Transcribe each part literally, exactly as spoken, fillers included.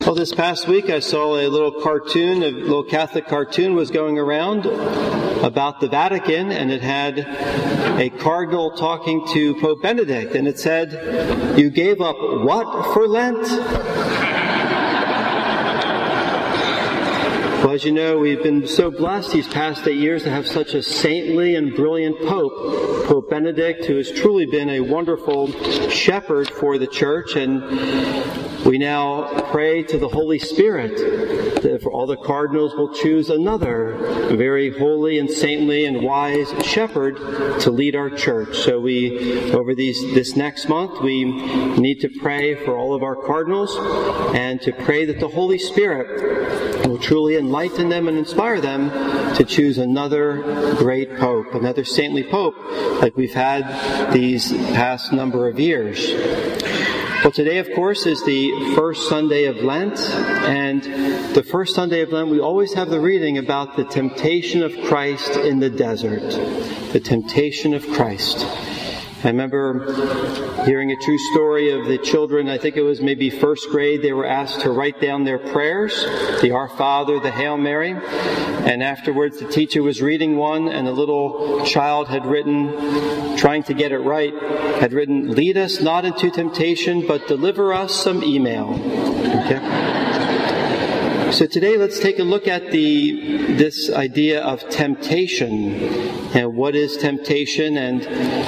Well, this past week I saw a little cartoon, a little Catholic cartoon was going around about the Vatican, and it had a cardinal talking to Pope Benedict, and it said, "You gave up what for Lent?" Well, as you know, we've been so blessed these past eight years to have such a saintly and brilliant Pope, Pope Benedict, who has truly been a wonderful shepherd for the Church, and we now pray to the Holy Spirit that for all the cardinals will choose another very holy and saintly and wise shepherd to lead our church. So we, over these this next month, we need to pray for all of our cardinals and to pray that the Holy Spirit will truly enlighten them and inspire them to choose another great pope, another saintly pope like we've had these past number of years. Well, today, of course, is the first Sunday of Lent, and the first Sunday of Lent, we always have the reading about the temptation of Christ in the desert. The temptation of Christ. I remember hearing a true story of the children, I think it was maybe first grade, they were asked to write down their prayers, the Our Father, the Hail Mary, and afterwards the teacher was reading one, and a little child had written, trying to get it right, had written, "Lead us not into temptation, but deliver us some email." Okay? So today let's take a look at the this idea of temptation, and what is temptation, and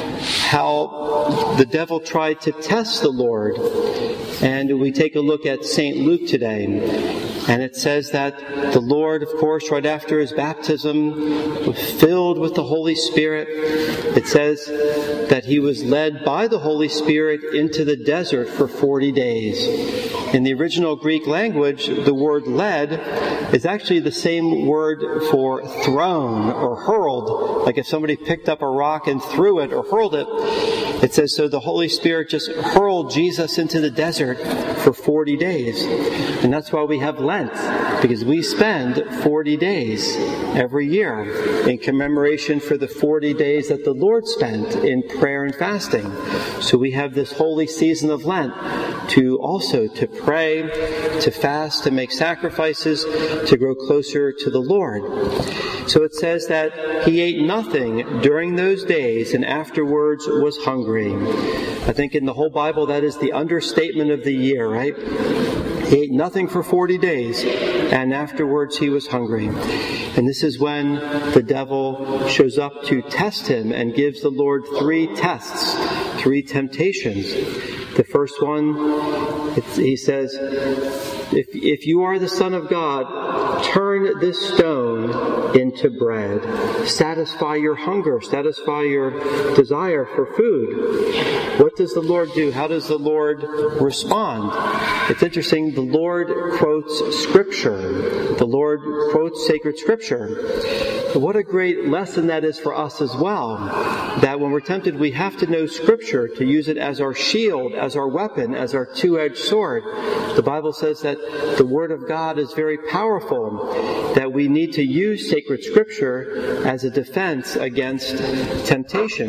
how the devil tried to test the Lord. And we take a look at Saint Luke today. And it says that the Lord, of course, right after his baptism, was filled with the Holy Spirit. It says that he was led by the Holy Spirit into the desert for forty days. In the original Greek language, the word led is actually the same word for thrown or hurled. Like if somebody picked up a rock and threw it or hurled it, it says, so the Holy Spirit just hurled Jesus into the desert for forty days. And that's why we have Lent, because we spend forty days every year in commemoration for the forty days that the Lord spent in prayer and fasting. So we have this holy season of Lent to also to pray, to fast, to make sacrifices, to grow closer to the Lord. So it says that he ate nothing during those days and afterwards was hungry. I think in the whole Bible that is the understatement of the year, right? He ate nothing for forty days and afterwards he was hungry. And this is when the devil shows up to test him and gives the Lord three tests, three temptations. The first one, it's, he says, if, if you are the Son of God, turn this stone into bread. Satisfy your hunger, satisfy your desire for food. What does the Lord do? How does the Lord respond? It's interesting, the Lord quotes Scripture. The Lord quotes sacred Scripture. But what a great lesson that is for us as well. That when we're tempted, we have to know Scripture to use it as our shield, as our weapon, as our two-edged sword. The Bible says that the Word of God is very powerful, that we need to use sacred Scripture as a defense against temptation.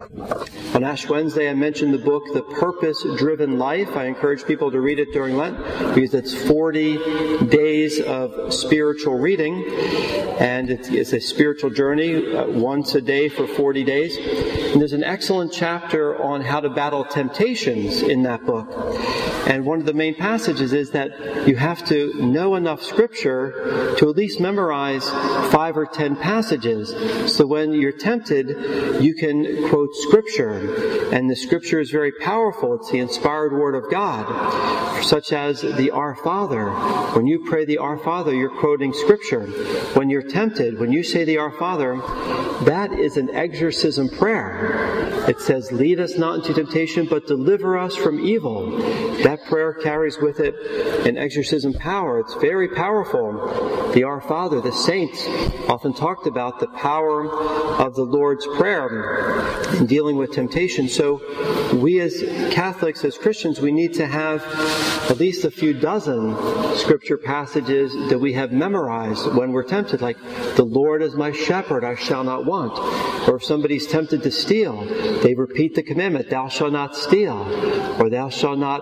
On Ash Wednesday, I mentioned the book, The Purpose-Driven Life. I encourage people to read it during Lent because it's forty days of spiritual reading, and it's a spiritual journey uh, once a day for forty days. And there's an excellent chapter on how to battle temptations in that book. And one of the main passages is that you have to know enough Scripture to at least memorize five or ten passages. So when you're tempted, you can quote Scripture. And the Scripture is very powerful. It's the inspired Word of God, such as the Our Father. When you pray the Our Father, you're quoting Scripture. When you're tempted, when you say the Our Father, that is an exorcism prayer. It says, lead us not into temptation, but deliver us from evil. That prayer carries with it an exorcism power. It's very powerful. The Our Father, the saints often talked about the power of the Lord's Prayer in dealing with temptation. So we as Catholics, as Christians, we need to have at least a few dozen Scripture passages that we have memorized when we're tempted, like, the Lord is my shepherd, I shall not want. Or if somebody's tempted to steal, they repeat the commandment, thou shalt not steal, or thou shalt not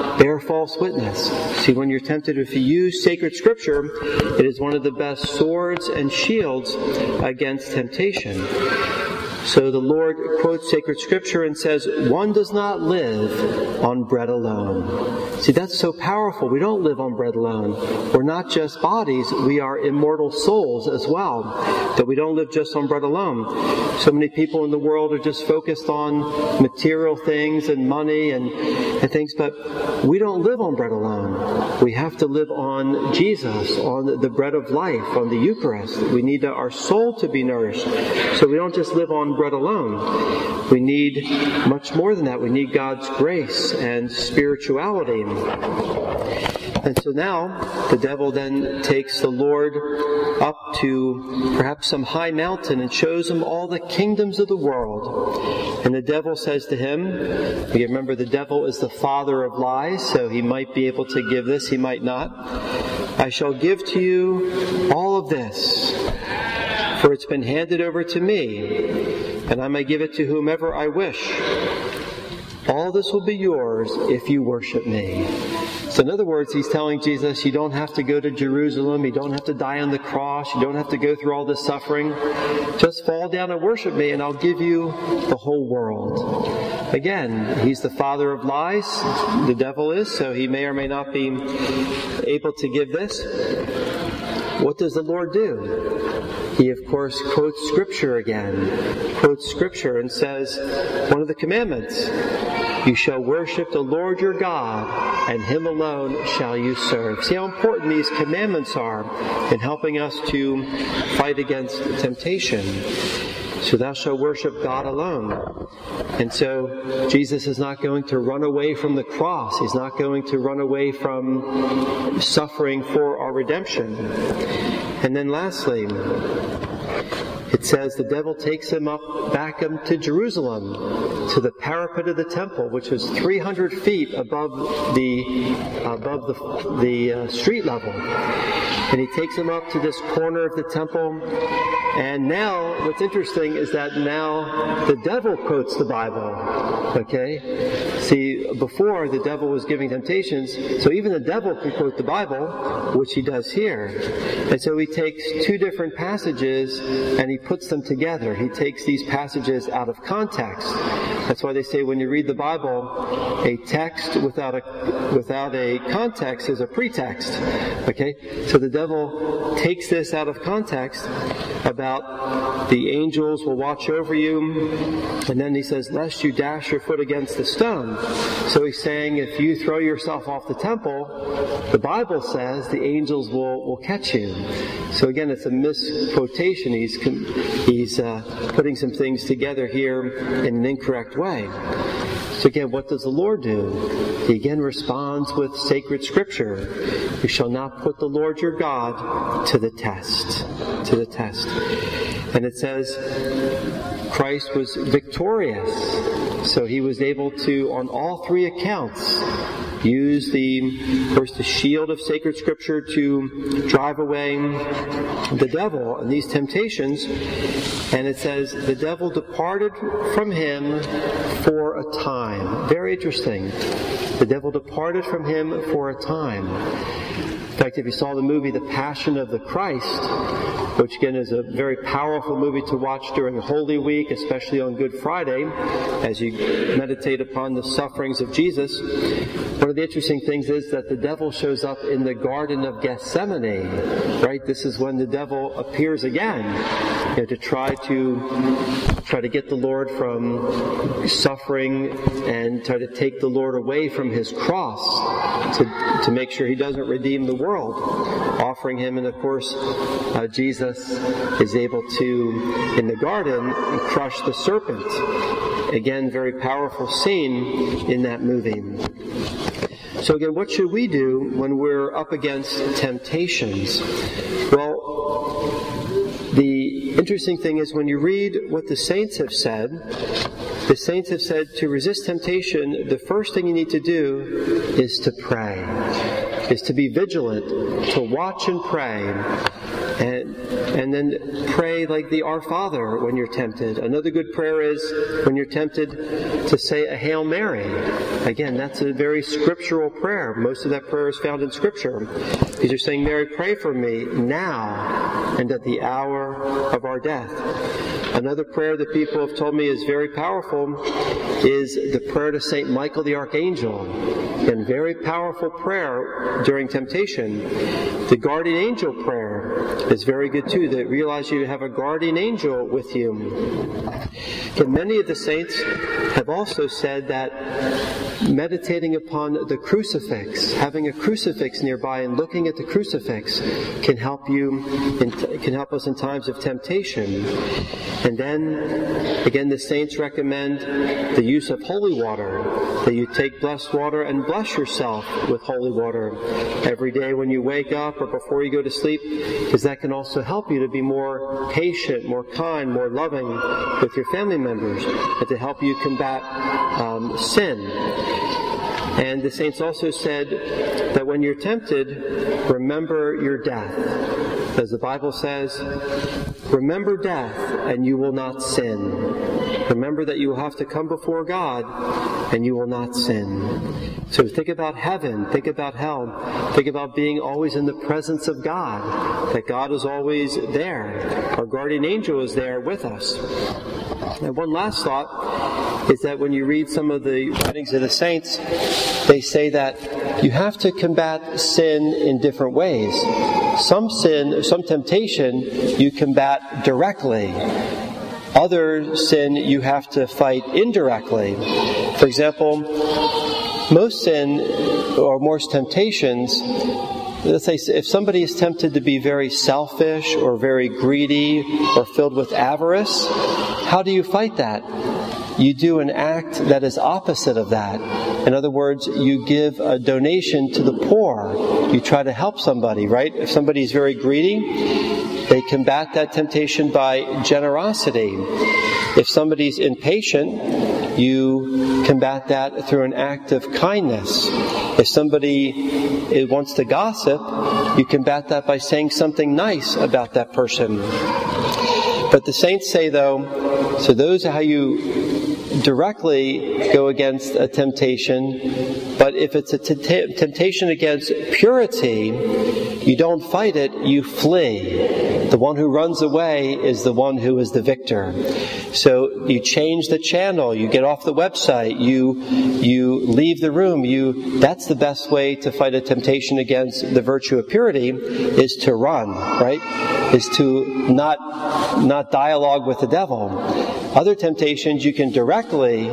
bear false witness. See, when you're tempted, if you use sacred scripture, it is one of the best swords and shields against temptation. So the Lord quotes sacred scripture and says, one does not live on bread alone. See, that's so powerful. We don't live on bread alone. We're not just bodies, we are immortal souls as well. That we don't live just on bread alone. So many people in the world are just focused on material things and money and, and things, but we don't live on bread alone. We have to live on Jesus, on the bread of life, on the Eucharist. We need our soul to be nourished. So we don't just live on bread alone. We need much more than that. We need God's grace and spirituality. And so now, the devil then takes the Lord up to perhaps some high mountain and shows him all the kingdoms of the world. And the devil says to him, you remember the devil is the father of lies, so he might be able to give this, he might not. I shall give to you all of this, for it's been handed over to me, and I may give it to whomever I wish. All this will be yours if you worship me. So in other words, he's telling Jesus, you don't have to go to Jerusalem, you don't have to die on the cross, you don't have to go through all this suffering. Just fall down and worship me and I'll give you the whole world. Again, he's the father of lies, the devil is, so he may or may not be able to give this. What does the Lord do? He, of course, quotes Scripture again, quotes Scripture and says, one of the commandments, you shall worship the Lord your God, and Him alone shall you serve. See how important these commandments are in helping us to fight against temptation. So thou shalt worship God alone. And so Jesus is not going to run away from the cross. He's not going to run away from suffering for our redemption. And then lastly, it says the devil takes him up, back him to Jerusalem, to the parapet of the temple, which was three hundred feet above the above the, the uh, street level. And he takes him up to this corner of the temple. And now, what's interesting is that now the devil quotes the Bible. Okay? See, before the devil was giving temptations, so even the devil can quote the Bible, which he does here. And so he takes two different passages and he puts them together. He takes these passages out of context. That's why they say when you read the Bible, a text without a without a context is a pretext. Okay? So the devil takes this out of context about the angels will watch over you, and then he says, lest you dash your foot against the stone. So he's saying if you throw yourself off the temple, the Bible says the angels will, will catch you. So again, it's a misquotation. He's, he's uh, putting some things together here in an incorrect way. So again, what does the Lord do? He again responds with sacred scripture. You shall not put the Lord your God to the test. To the test. And it says Christ was victorious. So he was able to, on all three accounts, use the, of course, the shield of sacred scripture to drive away the devil and these temptations. And it says, the devil departed from him for a time. Very interesting. The devil departed from him for a time. In fact, if you saw the movie The Passion of the Christ, which again is a very powerful movie to watch during Holy Week, especially on Good Friday, as you meditate upon the sufferings of Jesus. One of the interesting things is that the devil shows up in the Garden of Gethsemane, right? This is when the devil appears again, you know, to try to try to get the Lord from suffering and try to take the Lord away from His cross to, to make sure He doesn't redeem the world, offering Him. And of course, uh, Jesus is able to, in the garden, crush the serpent. Again, very powerful scene in that movie. So again, what should we do when we're up against temptations? Well, the interesting thing is when you read what the saints have said, the saints have said to resist temptation, the first thing you need to do is to pray. is to be vigilant, to watch and pray, and and then pray like the Our Father when you're tempted. Another good prayer is, when you're tempted, to say a Hail Mary. Again, that's a very scriptural prayer. Most of that prayer is found in Scripture. Because you're saying, Mary, pray for me now and at the hour of our death. Another prayer that people have told me is very powerful is the prayer to Saint Michael the Archangel. And very powerful prayer during temptation. The guardian angel prayer is very good too. That realize you have a guardian angel with you. And many of the saints have also said that meditating upon the crucifix, having a crucifix nearby and looking at the crucifix can help you, in, can help us in times of temptation. And then, again, the saints recommend the use of holy water, that you take blessed water and bless yourself with holy water every day when you wake up or before you go to sleep, because that can also help you to be more patient, more kind, more loving with your family members, and to help you combat um, sin. And the saints also said that when you're tempted, remember your death. As the Bible says, remember death and you will not sin. Remember that you will have to come before God and you will not sin. So think about heaven, think about hell, think about being always in the presence of God, that God is always there. Our guardian angel is there with us. And one last thought is that when you read some of the writings of the saints, they say that you have to combat sin in different ways. Some sin, some temptation, you combat directly. Other sin you have to fight indirectly. For example, most sin or most temptations, let's say if somebody is tempted to be very selfish or very greedy or filled with avarice, how do you fight that? You do an act that is opposite of that. In other words, you give a donation to the poor. You try to help somebody, right? If somebody is very greedy, they combat that temptation by generosity. If somebody's impatient, you combat that through an act of kindness. If somebody wants to gossip, you combat that by saying something nice about that person. But the saints say, though, so those are how you directly go against a temptation. But if it's a t- temptation against purity, you don't fight it, you flee. The one who runs away is the one who is the victor. So you change the channel, you get off the website, you you leave the room. You that's the best way to fight a temptation against the virtue of purity, is to run, right? Is to not not dialogue with the devil. Other temptations you can directly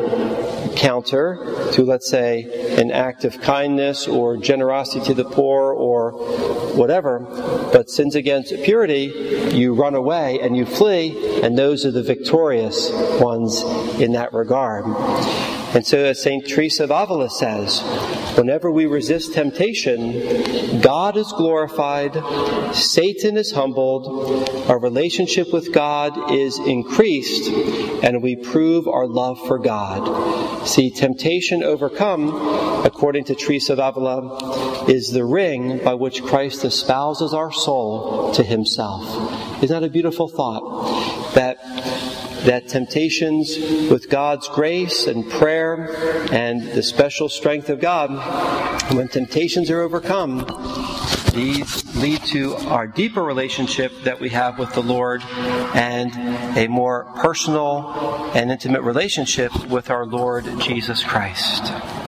counter through, let's say, an act of kindness or generosity to the poor or whatever. But sins against purity, you run away and you flee, and those are the victorious ones in that regard. And so as Saint Teresa of Avila says, whenever we resist temptation, God is glorified, Satan is humbled, our relationship with God is increased, and we prove our love for God. See, temptation overcome, according to Teresa of Avila, is the ring by which Christ espouses our soul to himself. Isn't that a beautiful thought? That that temptations with God's grace and prayer and the special strength of God, when temptations are overcome, these lead to our deeper relationship that we have with the Lord and a more personal and intimate relationship with our Lord Jesus Christ.